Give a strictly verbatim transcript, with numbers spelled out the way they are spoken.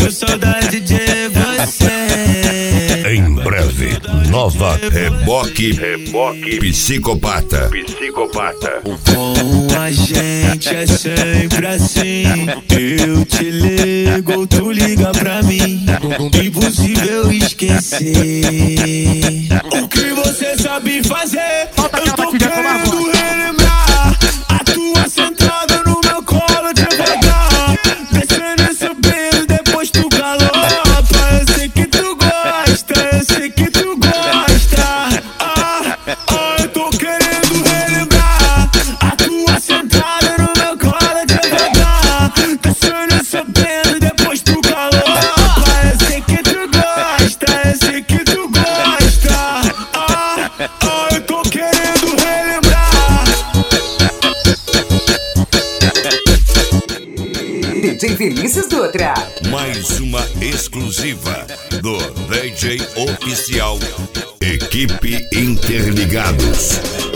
com saudade de você. Em breve, nova Reboque, Reboque Psicopata. Psicopata. Com a gente é sempre assim. Eu te ligo ou tu liga pra mim. Impossível esquecer o que você sabe fazer. Eu tô querendo relembrar a tua sentada no meu colo devagar, descendo e subindo, depois tu galopa. Eu sei que tu gosta, eu sei que tu gosta. Ah, ah, eu tô querendo relembrar a tua sentada no meu colo devagar, descendo e subindo, depois tu galopa. Eu sei que tu gosta, eu sei que tu gosta. Ah, ah, eu tô querendo relembrar. D J Vinícius Dutra. Mais uma exclusiva do D J Oficial Equipe Interligados.